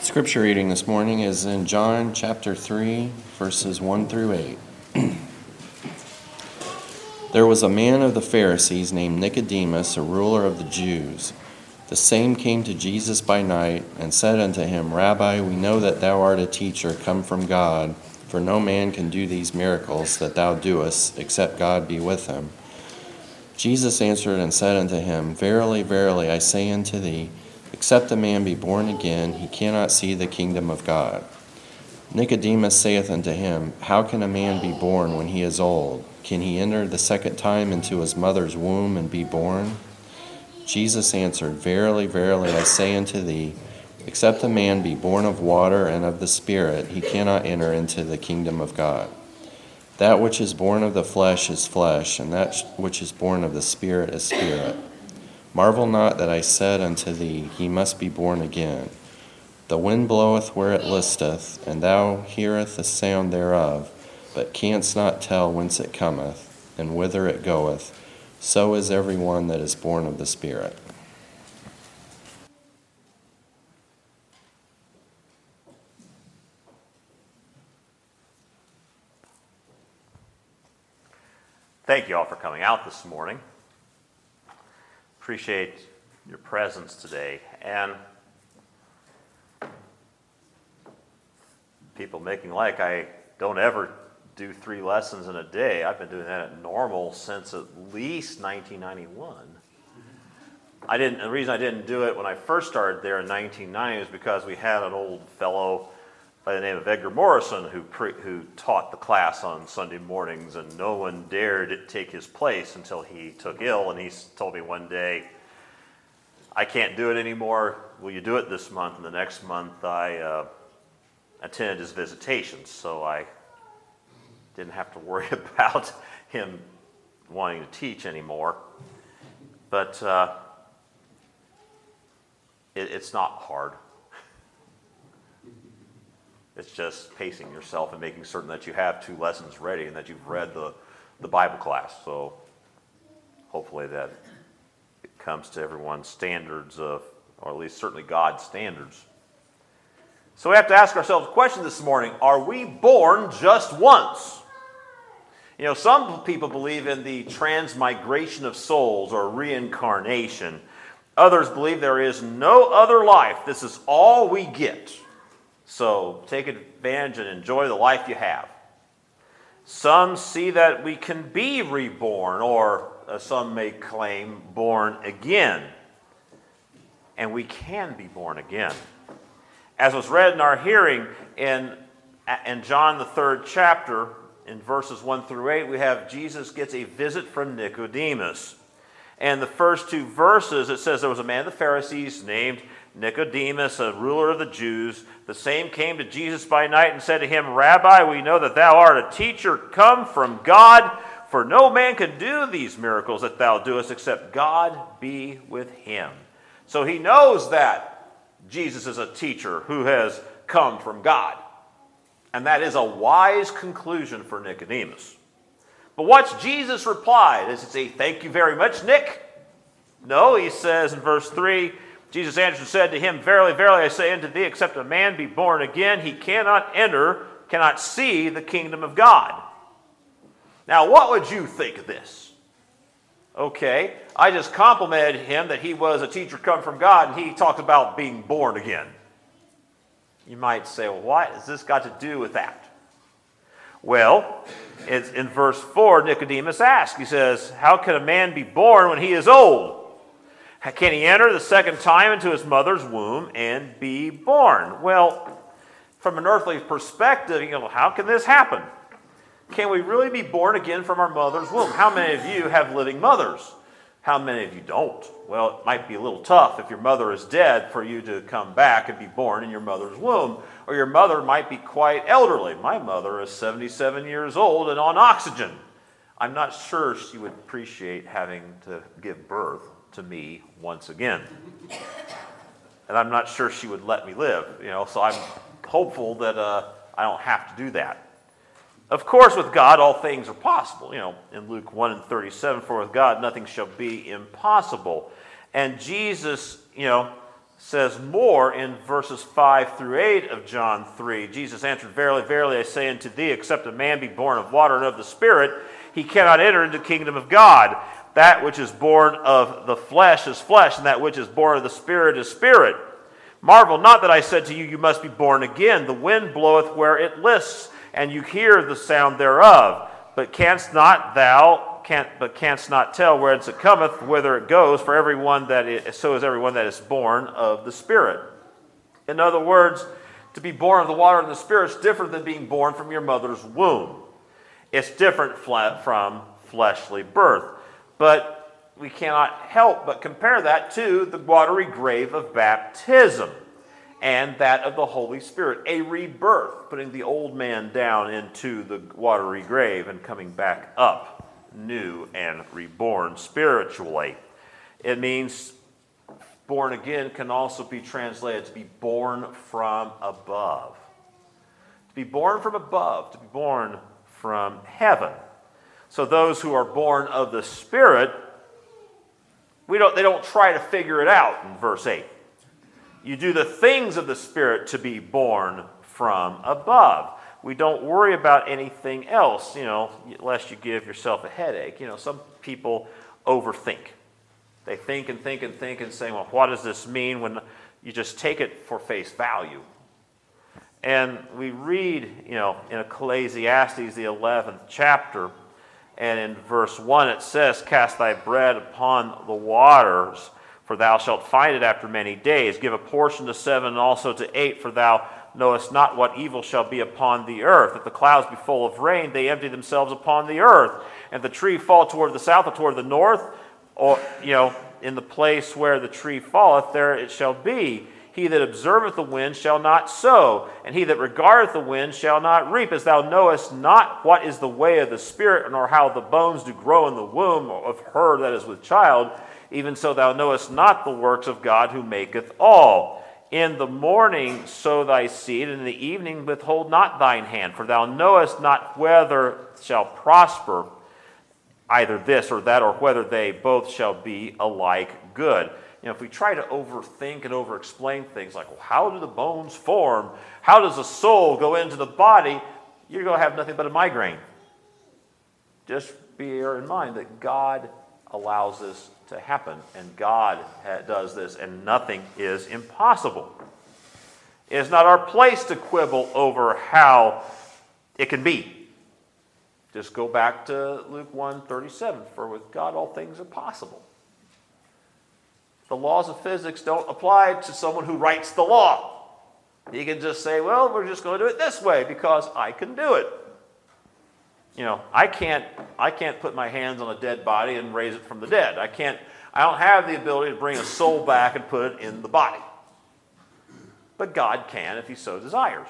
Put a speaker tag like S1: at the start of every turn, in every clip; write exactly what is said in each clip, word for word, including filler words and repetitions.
S1: Scripture reading this morning is in John chapter three, verses one through eight. There was a man of the Pharisees named Nicodemus, a ruler of the Jews. The same came to Jesus by night and said unto him, Rabbi, we know that thou art a teacher come from God, for no man can do these miracles that thou doest, except God be with him. Jesus answered and said unto him, Verily, verily, I say unto thee, except a man be born again, he cannot see the kingdom of God. Nicodemus saith unto him, How can a man be born when he is old? Can he enter the second time into his mother's womb and be born? Jesus answered, Verily, verily, I say unto thee, except a man be born of water and of the Spirit, he cannot enter into the kingdom of God. That which is born of the flesh is flesh, and that which is born of the Spirit is spirit. Marvel not that I said unto thee, He must be born again. The wind bloweth where it listeth, and thou hearest the sound thereof, but canst not tell whence it cometh, and whither it goeth. So is every one that is born of the Spirit.
S2: Thank you all for coming out this morning. Appreciate your presence today. And people making like I don't ever do three lessons in a day. I've been doing that at Normal since at least nineteen ninety-one. I didn't. The reason I didn't do it when I first started there in nineteen ninety was because we had an old fellow by the name of Edgar Morrison who pre, who taught the class on Sunday mornings, and no one dared take his place until he took ill, and he told me one day, I can't do it anymore, will you do it this month? And the next month I uh, attended his visitations, so I didn't have to worry about him wanting to teach anymore. But uh, it, it's not hard. It's just pacing yourself and making certain that you have two lessons ready and that you've read the, the Bible class. So hopefully that it comes to everyone's standards of, or at least certainly God's standards. So we have to ask ourselves a question this morning. Are we born just once? You know, some people believe in the transmigration of souls or reincarnation. Others believe there is no other life. This is all we get. So take advantage and enjoy the life you have. Some see that we can be reborn, or as some may claim, born again. And we can be born again. As was read in our hearing in, in John the third chapter, in verses one through eight, we have Jesus gets a visit from Nicodemus. And the first two verses, it says there was a man of the Pharisees named Nicodemus, a ruler of the Jews. The same came to Jesus by night and said to him, Rabbi, we know that thou art a teacher come from God, for no man can do these miracles that thou doest except God be with him. So he knows that Jesus is a teacher who has come from God. And that is a wise conclusion for Nicodemus. But what's Jesus' reply? Does he say, thank you very much, Nick? No, he says in verse three, Jesus answered and said to him, Verily, verily, I say unto thee, except a man be born again, he cannot enter, cannot see the kingdom of God. Now, what would you think of this? Okay, I just complimented him that he was a teacher come from God, and he talked about being born again. You might say, well, what has this got to do with that? Well, it's in verse four, Nicodemus asked, he says, How can a man be born when he is old? Can he enter the second time into his mother's womb and be born? Well, from an earthly perspective, you know, how can this happen? Can we really be born again from our mother's womb? How many of you have living mothers? How many of you don't? Well, it might be a little tough if your mother is dead for you to come back and be born in your mother's womb. Or your mother might be quite elderly. My mother is seventy-seven years old and on oxygen. I'm not sure she would appreciate having to give birth to me once again. And I'm not sure she would let me live, you know, so I'm hopeful that uh, I don't have to do that. Of course, with God, all things are possible. You know, in Luke one and thirty-seven, for with God nothing shall be impossible. And Jesus, you know, says more in verses five through eight of John three. Jesus answered, Verily, verily, I say unto thee, except a man be born of water and of the Spirit, he cannot enter into the kingdom of God. That which is born of the flesh is flesh, and that which is born of the Spirit is spirit. Marvel not that I said to you, you must be born again. The wind bloweth where it lists, and you hear the sound thereof, but canst not thou, can't, but canst not tell whence it cometh, whither it goes. For everyone that is, so is everyone that is born of the Spirit. In other words, to be born of the water and the Spirit is different than being born from your mother's womb. It's different from fleshly birth. But we cannot help but compare that to the watery grave of baptism and that of the Holy Spirit, a rebirth, putting the old man down into the watery grave and coming back up, new and reborn spiritually. It means born again can also be translated to be born from above. To be born from above, to be born from heaven. So those who are born of the Spirit, we don't, they don't try to figure it out in verse eight. You do the things of the Spirit to be born from above. We don't worry about anything else, you know, lest you give yourself a headache. You know, some people overthink. They think and think and think and say, well, what does this mean, when you just take it for face value? And we read, you know, in Ecclesiastes, the eleventh chapter, and in verse one it says, Cast thy bread upon the waters, for thou shalt find it after many days. Give a portion to seven and also to eight, for thou knowest not what evil shall be upon the earth. If the clouds be full of rain, they empty themselves upon the earth. And if the tree fall toward the south or toward the north, or, you know, in the place where the tree falleth, there it shall be. He that observeth the wind shall not sow, and he that regardeth the wind shall not reap. As thou knowest not what is the way of the Spirit, nor how the bones do grow in the womb of her that is with child, even so thou knowest not the works of God who maketh all. In the morning sow thy seed, and in the evening withhold not thine hand, for thou knowest not whether shall prosper either this or that, or whether they both shall be alike good. You know, if we try to overthink and over-explain things like, well, how do the bones form? How does the soul go into the body? You're going to have nothing but a migraine. Just bear in mind that God allows this to happen, and God does this, and nothing is impossible. It is not our place to quibble over how it can be. Just go back to Luke one thirty-seven, for with God all things are possible. The laws of physics don't apply to someone who writes the law. He can just say, well, we're just going to do it this way because I can do it. You know, I can't I can't put my hands on a dead body and raise it from the dead. I can't I don't have the ability to bring a soul back and put it in the body. But God can if he so desires.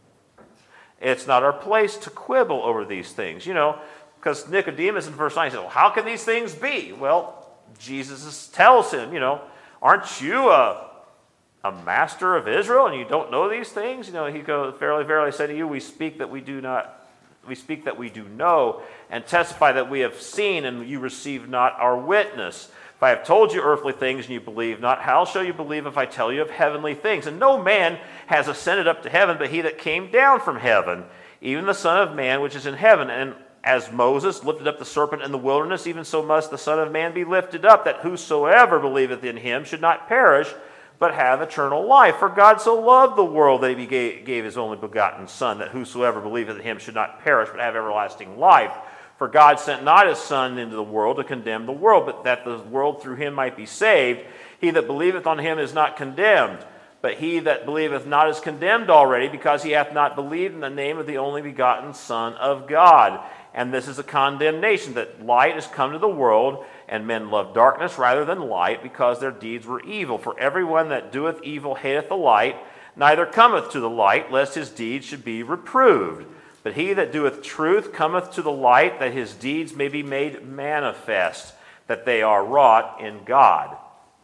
S2: It's not our place to quibble over these things, you know, because Nicodemus in verse nine says, well, how can these things be? Well, Jesus tells him, you know, aren't you a, a master of Israel and you don't know these things? You know, he goes, verily, verily, I say to you, we speak that we do not, we speak that we do know, and testify that we have seen, and you receive not our witness. If I have told you earthly things and you believe not, how shall you believe if I tell you of heavenly things? And no man has ascended up to heaven, but he that came down from heaven, even the Son of Man which is in heaven. And as Moses lifted up the serpent in the wilderness, even so must the Son of Man be lifted up, that whosoever believeth in him should not perish, but have eternal life. For God so loved the world that he gave, gave his only begotten Son, that whosoever believeth in him should not perish, but have everlasting life. For God sent not his Son into the world to condemn the world, but that the world through him might be saved. He that believeth on him is not condemned, but he that believeth not is condemned already, because he hath not believed in the name of the only begotten Son of God. And this is a condemnation, that light is come to the world, and men love darkness rather than light, because their deeds were evil. For everyone that doeth evil hateth the light, neither cometh to the light, lest his deeds should be reproved. But he that doeth truth cometh to the light, that his deeds may be made manifest, that they are wrought in God.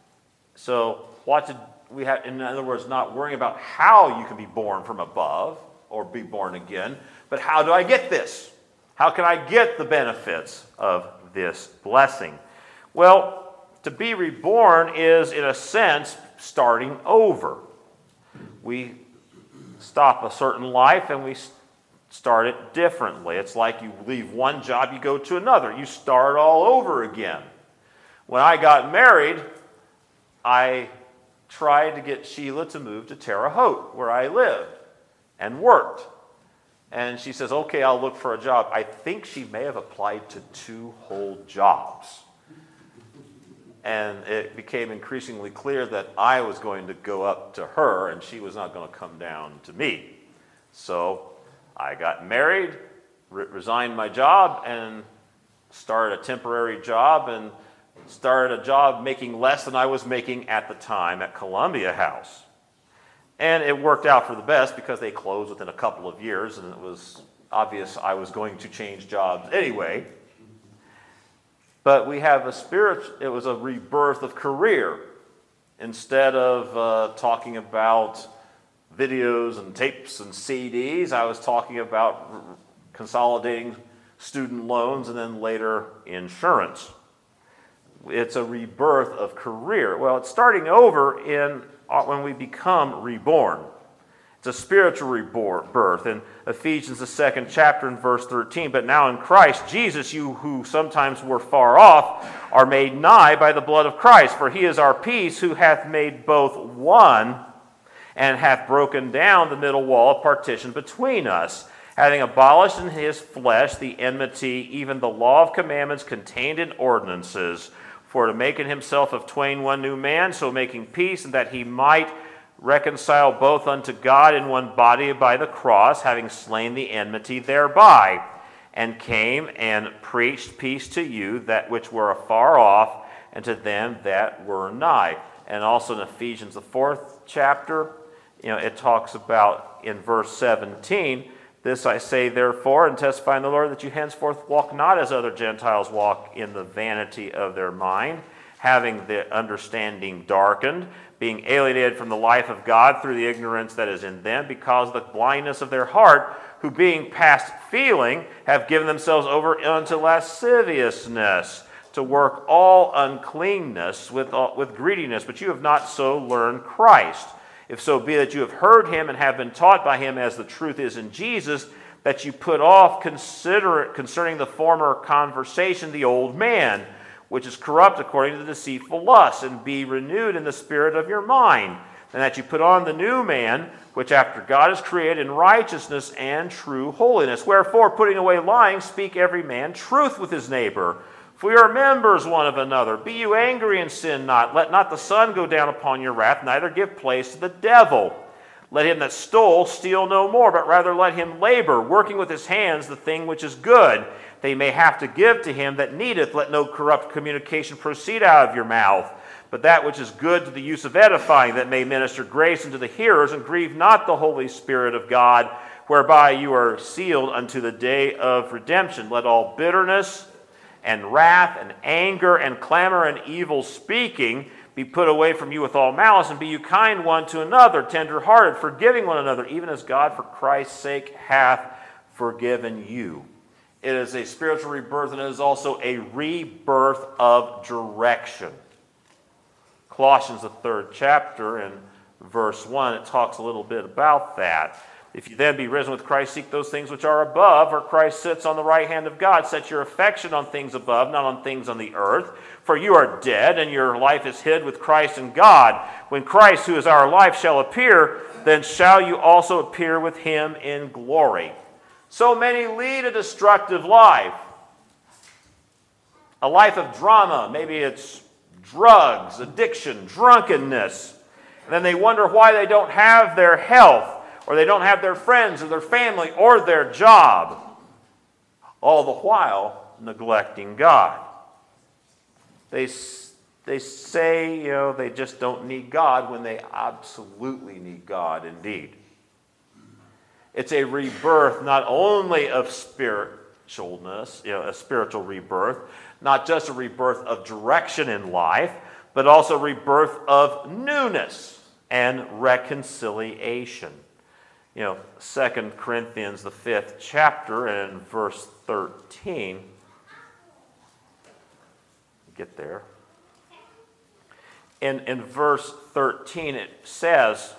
S2: So what did we have, in other words, not worrying about how you can be born from above or be born again, but how do I get this? How can I get the benefits of this blessing? Well, to be reborn is, in a sense, starting over. We stop a certain life and we start it differently. It's like you leave one job, you go to another. You start all over again. When I got married, I tried to get Sheila to move to Terre Haute, where I lived and worked. And she says, okay, I'll look for a job. I think she may have applied to two whole jobs. And it became increasingly clear that I was going to go up to her and she was not going to come down to me. So I got married, re- resigned my job, and started a temporary job and started a job making less than I was making at the time at Columbia House. And it worked out for the best because they closed within a couple of years, and it was obvious I was going to change jobs anyway. But we have a spirit, it was a rebirth of career. Instead of uh, talking about videos and tapes and C Ds, I was talking about r- consolidating student loans and then later insurance. It's a rebirth of career. Well, it's starting over in when we become reborn. It's a spiritual rebirth. In Ephesians, the second chapter, in verse thirteen, but now in Christ Jesus, you who sometimes were far off are made nigh by the blood of Christ. For he is our peace, who hath made both one, and hath broken down the middle wall of partition between us, having abolished in his flesh the enmity, even the law of commandments contained in ordinances, for to make in himself of twain one new man, so making peace, and that he might reconcile both unto God in one body by the cross, having slain the enmity thereby, and came and preached peace to you that which were afar off, and to them that were nigh. And also in Ephesians, the fourth chapter, you know, it talks about in verse seventeen, this I say therefore, and testify in the Lord, that you henceforth walk not as other Gentiles walk, in the vanity of their mind, having the understanding darkened, being alienated from the life of God through the ignorance that is in them, because of the blindness of their heart, who being past feeling, have given themselves over unto lasciviousness, to work all uncleanness with, all, with greediness. But you have not so learned Christ. If so be that you have heard him and have been taught by him as the truth is in Jesus, that you put off consider concerning the former conversation the old man, which is corrupt according to the deceitful lust, and be renewed in the spirit of your mind, and that you put on the new man, which after God is created in righteousness and true holiness. Wherefore, putting away lying, speak every man truth with his neighbor. For we are members one of another. Be you angry and sin not. Let not the sun go down upon your wrath, neither give place to the devil. Let him that stole steal no more, but rather let him labor, working with his hands the thing which is good, they may have to give to him that needeth. Let no corrupt communication proceed out of your mouth, but that which is good to the use of edifying, that may minister grace unto the hearers, and grieve not the Holy Spirit of God, whereby you are sealed unto the day of redemption. Let all bitterness and wrath and anger and clamor and evil speaking be put away from you with all malice, and be you kind one to another, tender-hearted, forgiving one another, even as God for Christ's sake hath forgiven you. It is a spiritual rebirth, and it is also a rebirth of direction. Colossians, the third chapter, in verse one, it talks a little bit about that. If you then be risen with Christ, seek those things which are above, where Christ sits on the right hand of God. Set your affection on things above, not on things on the earth. For you are dead, and your life is hid with Christ in God. When Christ, who is our life, shall appear, then shall you also appear with him in glory. So many lead a destructive life. A life of drama. Maybe it's drugs, addiction, drunkenness. And then they wonder why they don't have their health, or they don't have their friends or their family or their job, all the while neglecting God. They, they say, you know, they just don't need God when they absolutely need God indeed. It's a rebirth not only of spiritualness, you know, a spiritual rebirth, not just a rebirth of direction in life, but also rebirth of newness and reconciliation. You know, Second Corinthians, the fifth chapter, and verse thirteen. Get there. in, in verse thirteen, it says,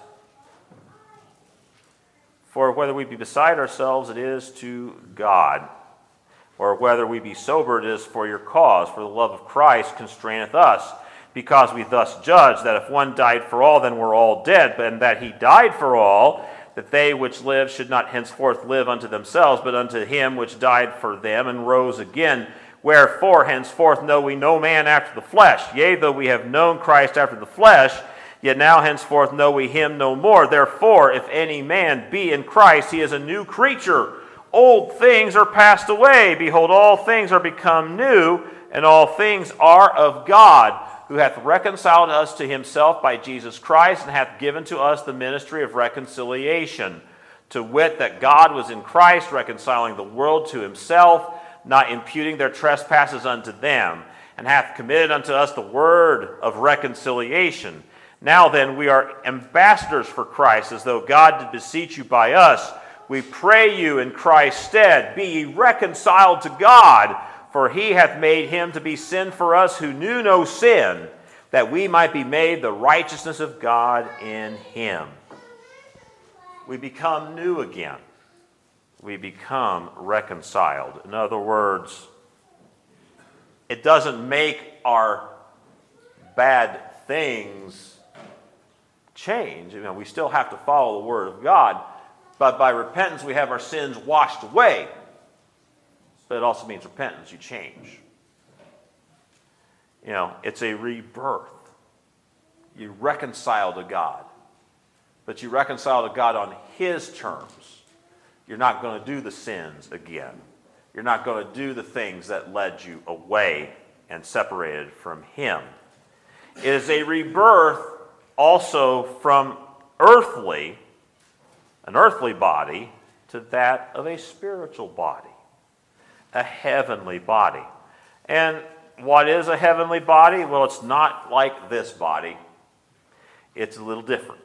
S2: "For whether we be beside ourselves, it is to God. Or whether we be sober, it is for your cause. For the love of Christ constraineth us, because we thus judge that if one died for all, then we're all dead, and that he died for all, that they which live should not henceforth live unto themselves, but unto him which died for them and rose again. Wherefore henceforth know we no man after the flesh. Yea, though we have known Christ after the flesh, yet now henceforth know we him no more. Therefore, if any man be in Christ, he is a new creature. Old things are passed away. Behold, all things are become new, and all things are of God, who hath reconciled us to himself by Jesus Christ, and hath given to us the ministry of reconciliation. To wit, that God was in Christ, reconciling the world to himself, not imputing their trespasses unto them, and hath committed unto us the word of reconciliation. Now then, we are ambassadors for Christ, as though God did beseech you by us. We pray you in Christ's stead, be ye reconciled to God, for he hath made him to be sin for us who knew no sin, that we might be made the righteousness of God in him." We become new again. We become reconciled. In other words, it doesn't make our bad things change. You know, we still have to follow the Word of God, but by repentance we have our sins washed away. But it also means repentance, you change. You know, it's a rebirth. You reconcile to God, but you reconcile to God on his terms. You're not going to do the sins again. You're not going to do the things that led you away and separated from him. It is a rebirth also from earthly, an earthly body, to that of a spiritual body, a heavenly body. And what is a heavenly body? Well, it's not like this body. It's a little different.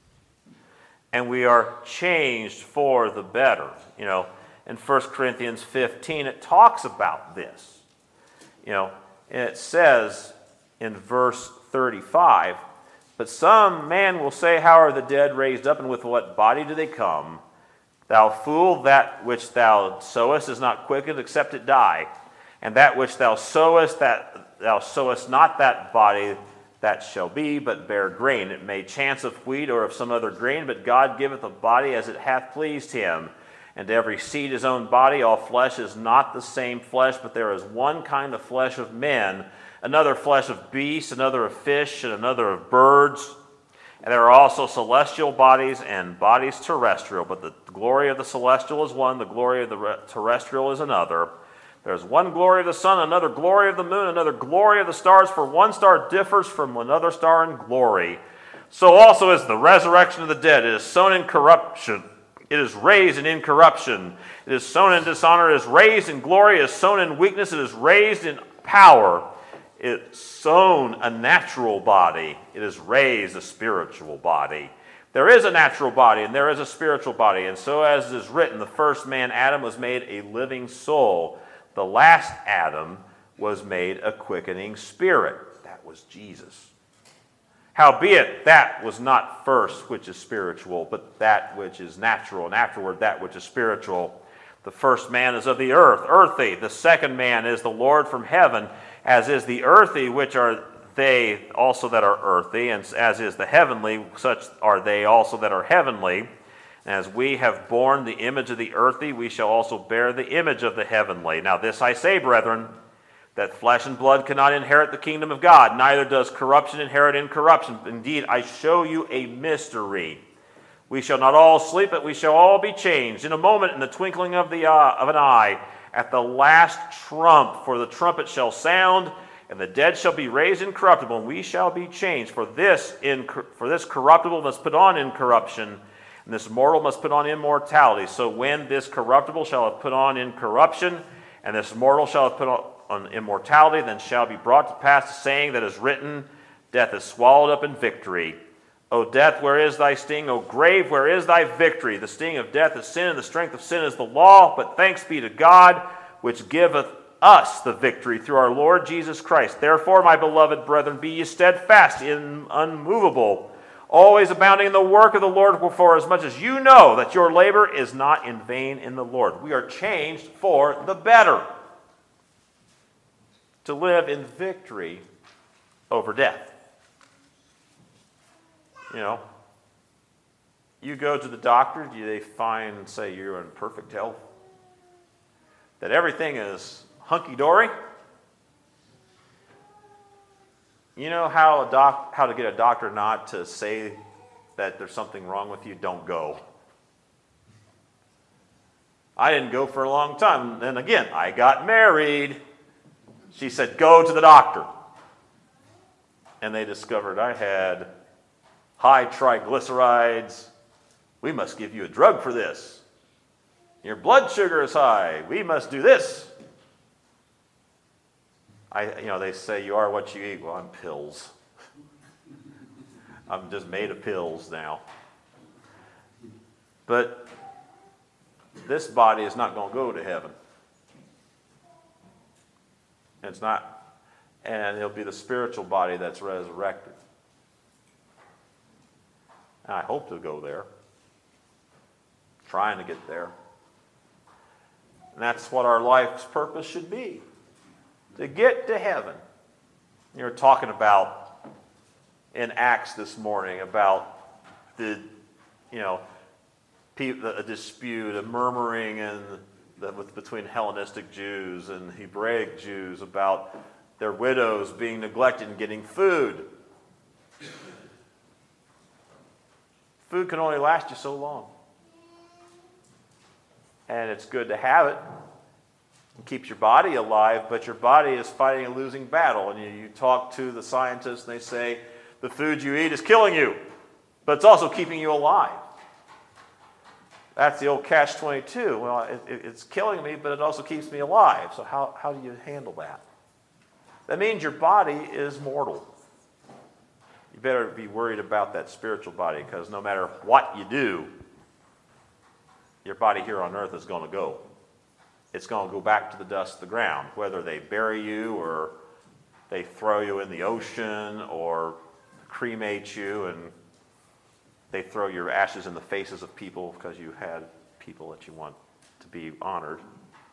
S2: And we are changed for the better. You know, in First Corinthians fifteen, it talks about this. You know, and it says in verse thirty-five, "But some man will say, how are the dead raised up, and with what body do they come? Thou fool, that which thou sowest is not quickened, except it die. And that which thou sowest, that thou sowest not that body that shall be, but bear grain. It may chance of wheat or of some other grain, but God giveth a body as it hath pleased him. And to every seed his own body. All flesh is not the same flesh, but there is one kind of flesh of men, another flesh of beasts, another of fish, and another of birds. And there are also celestial bodies and bodies terrestrial, but the glory of the celestial is one, the glory of the terrestrial is another. There's one glory of the sun, another glory of the moon, another glory of the stars, for one star differs from another star in glory. So also is the resurrection of the dead. It is sown in corruption. It is raised in incorruption. It is sown in dishonor. It is raised in glory. It is sown in weakness. It is raised in power. It is sown a natural body. It is raised a spiritual body. There is a natural body and there is a spiritual body. And so as is written, the first man, Adam, was made a living soul. The last Adam was made a quickening spirit. That was Jesus. Howbeit, that was not first which is spiritual, but that which is natural, and afterward that which is spiritual. The first man is of the earth, earthy. The second man is the Lord from heaven, as is the earthy, which are they also that are earthy, and as is the heavenly, such are they also that are heavenly. As we have borne the image of the earthy, we shall also bear the image of the heavenly. Now this I say, brethren, that flesh and blood cannot inherit the kingdom of God, neither does corruption inherit incorruption. Indeed, I show you a mystery. We shall not all sleep, but we shall all be changed in a moment, in the twinkling of, the, uh, of an eye, at the last trump. For the trumpet shall sound, and the dead shall be raised incorruptible, and we shall be changed. For this, in, for this corruptible must put on incorruption, and this mortal must put on immortality. So when this corruptible shall have put on incorruption, and this mortal shall have put on, on immortality, then shall be brought to pass the saying that is written, death is swallowed up in victory. O death, where is thy sting? O grave, where is thy victory? The sting of death is sin, and the strength of sin is the law. But thanks be to God, which giveth us the victory through our Lord Jesus Christ. Therefore, my beloved brethren, be ye steadfast, in unmovable, always abounding in the work of the Lord, for as much as you know that your labor is not in vain in the Lord. We are changed for the better, to live in victory over death. You know, you go to the doctor, do they find and say you're in perfect health? That everything is hunky-dory? You know how a doc, how to get a doctor not to say that there's something wrong with you? Don't go. I didn't go for a long time. And again, I got married. She said, go to the doctor. And they discovered I had high triglycerides. We must give you a drug for this. Your blood sugar is high. We must do this. I, you know, they say you are what you eat. Well, I'm pills. I'm just made of pills now. But this body is not going to go to heaven. It's not, and it'll be the spiritual body that's resurrected. And I hope to go there. Trying to get there. And that's what our life's purpose should be. To get to heaven. You were talking about in Acts this morning about the, you know, a dispute, a murmuring in the, with, between Hellenistic Jews and Hebraic Jews about their widows being neglected and getting food. Food can only last you so long. And it's good to have it. It keeps your body alive, but your body is fighting a losing battle. And you, you talk to the scientists, and they say, the food you eat is killing you, but it's also keeping you alive. That's the old catch twenty-two. Well, it, it, it's killing me, but it also keeps me alive. So how, how do you handle that? That means your body is mortal. You better be worried about that spiritual body, because no matter what you do, your body here on earth is going to go. It's going to go back to the dust of the ground, whether they bury you or they throw you in the ocean or cremate you and they throw your ashes in the faces of people because you had people that you want to be honored.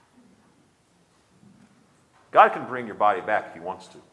S2: God can bring your body back if he wants to.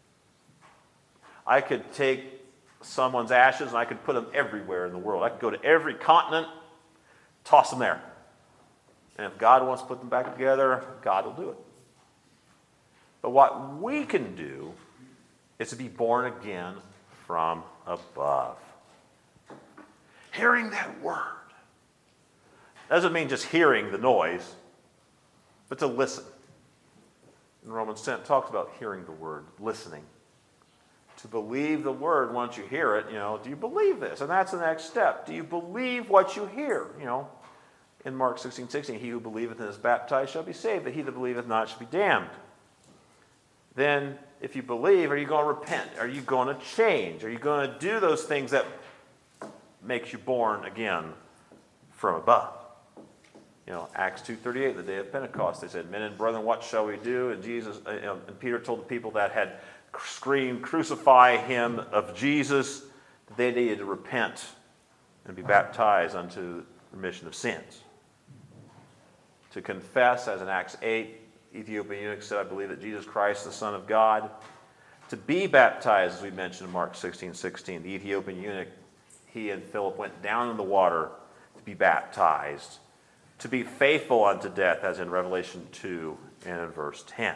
S2: I could take someone's ashes and I could put them everywhere in the world. I could go to every continent, toss them there. And if God wants to put them back together, God will do it. But what we can do is to be born again from above. Hearing that word doesn't mean just hearing the noise, but to listen. And Romans ten talks about hearing the word, listening. To believe the word once you hear it, you know, do you believe this? And that's the next step. Do you believe what you hear? You know, in Mark sixteen sixteen, he who believeth and is baptized shall be saved, but he that believeth not shall be damned. Then, if you believe, are you going to repent? Are you going to change? Are you going to do those things that makes you born again from above? You know, Acts two thirty-eight, the day of Pentecost, they said, men and brethren, what shall we do? And Jesus, you know, and Peter told the people that had screamed, crucify him, of Jesus, that they needed to repent and be baptized unto remission of sins. To confess, as in Acts eight, Ethiopian eunuch said, I believe that Jesus Christ, the Son of God. To be baptized, as we mentioned in Mark sixteen sixteen, the Ethiopian eunuch, he and Philip went down in the water to be baptized. To be faithful unto death, as in Revelation two and in verse ten.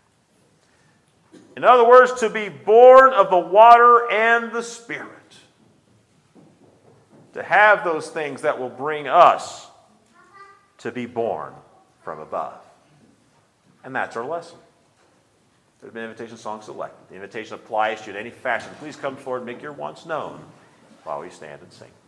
S2: In other words, to be born of the water and the Spirit. To have those things that will bring us to be born from above. And that's our lesson. There's been invitation song selected. The invitation applies to you in any fashion. Please come forward and make your wants known while we stand and sing.